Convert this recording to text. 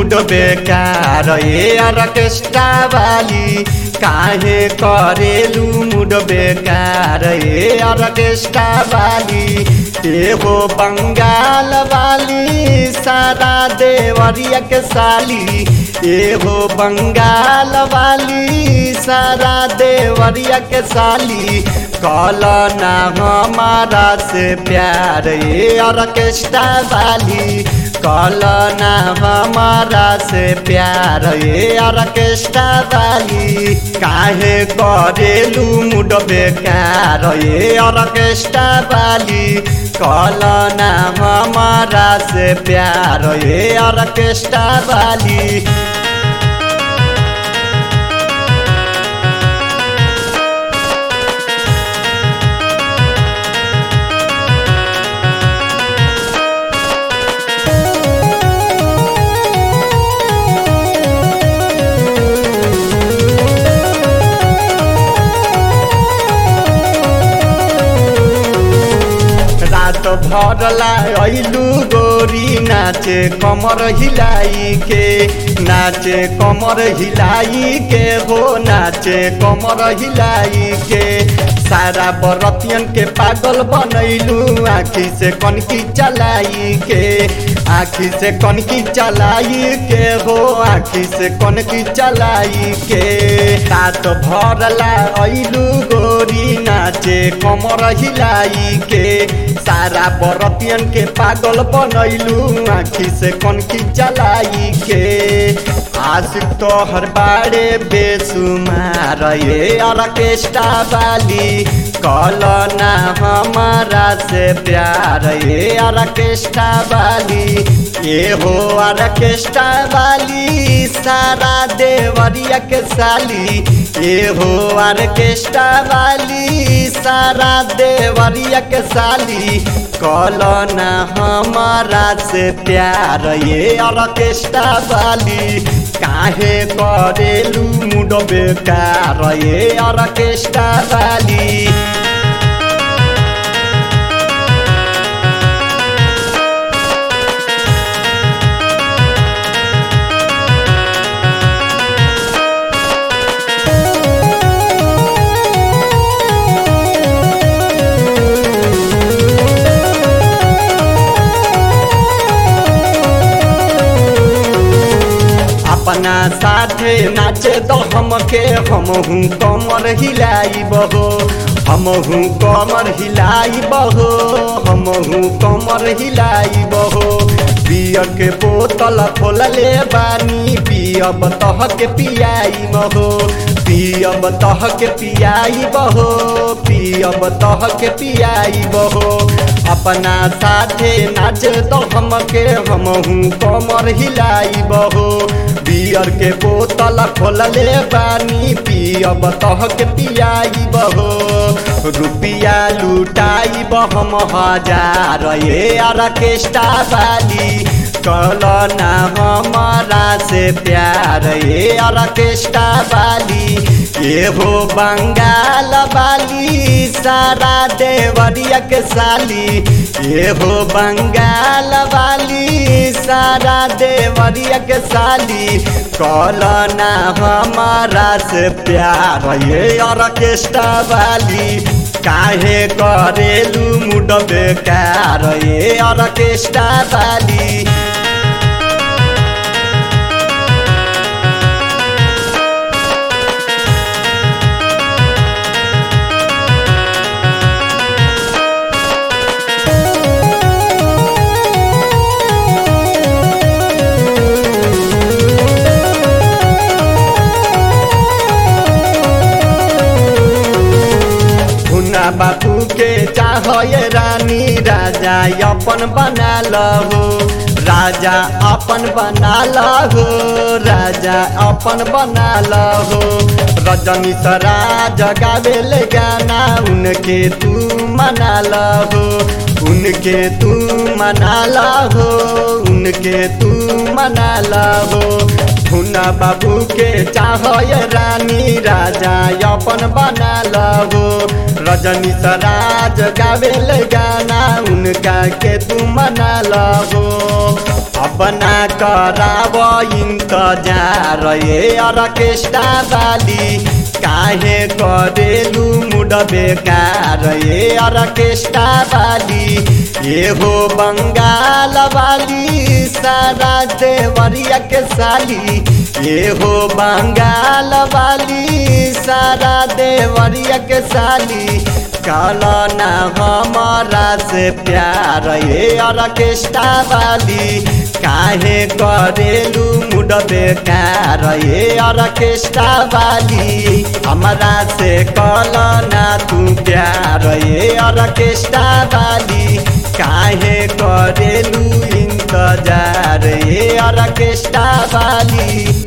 Mood बेकार ए orchestra वाली काहे करेलू मुड बेकार ए ऑर्केस्ट्रा वाली ए हो बंगाल वाली सारा देवरिया के साली ए हो बंगाल वाली सारा देवरिया के साली कल ना हमारा से प्यार ए ऑर्केस्ट्रा वाली कल ना हमारा से प्यार ए ऑर्केस्ट्रा वाली काहे करेलू मुड बेकार ए ऑर्केस्ट्रा वाली कल ना हमारा से प्यार ए ऑर्केस्ट्रा वाली। रात भरला अइलू गोरी नाचे कमर हिलाई के नाचे कमर हिलाई के हो नाचे कमर हिलाई के सारा बरतियन के पागल बनैलू आँखी से कनकी चलाई के आँखी से कनकी चलाई के हो आँखी से कनकी चलाई के रात भरला अइलू गोरी नाचे कमर हिलाई के सारा बरतियन के पागल बनैलू आँखी से कनकी चलाई के आशिक तो हर बाड़े बेसुमार ये ऑर्केस्ट्रा वाली कल ना हमारा से प्यार ये ऑर्केस्ट्रा वाली ये हो ऑर्केस्ट्रा वाली सारा देवरिया के साली ये हो ऑर्केस्ट्रा वाली सारा देवरिया के साली कल ना हमारा से प्यार ये ऑर्केस्ट्रा वाली काहे करेलू मुड बेकार ये ऑर्केस्ट्रा वाली। अपना साथे नाचे तो हमके हमहू कमर हिलाई बहो हमहू कमर हिलाई बहो हमहू कमर हिलाई बहो पियर के बोतल खोलले बानी पियब तह के पियाई बहो पियब तह के पियाई बहो पियब तह के पियाई बहो अपना साथे नाचे तो हमके हमहू कमर हिलाई बहो बियर के बोतल खोलले बानी पियब तह के पियाई बहो रुपिया लुटाई बहम हजार ये ऑर्केस्ट्रा वाली कल ना हमारा से प्यार ये ऑर्केस्ट्रा वाली ये हो बंगाल वाली सारा देवरिया के साली ये हो बंगाल वाली सारा देवरिया के साली कल ना हमारा से प्यार ये ऑर्केस्ट्रा वाली काहे करेलू मुड बेकार ये ऑर्केस्ट्रा वाली। बापू के चाहो ये रानी राजा अपन बना लहो राजा अपन बना लहो राजा अपन बना लहो रजनी सरा जगावेल गाना उनके तू मना लहो उनके तू मना लहो उनके तू मना लहो मुन्ना बाबू के चाहे रानी राजा अपन बना लहो। रजनी सराज गावेल गाना उनका के तू मना लहो। अब ना कराव इंतजार ये ऑर्केस्ट्रा वाली, काहे करेलू मुड बेकार ये ऑर्केस्ट्रा वाली। ये हो बंगाल वाली सारा देवरिया के साली, ये हो बंगाल वाली सारा देवरिया के साली। काला ना हमारा से प्यार ये ऑर्केस्ट्रा वाली, काहे करेलू मुड बेकार ये ऑर्केस्ट्रा वाली। हमारा से काला ना तू प्यार ये ऑर्केस्ट्रा वाली, काहे करेलू इंतजार ये ऑर्केस्ट्रा वाली।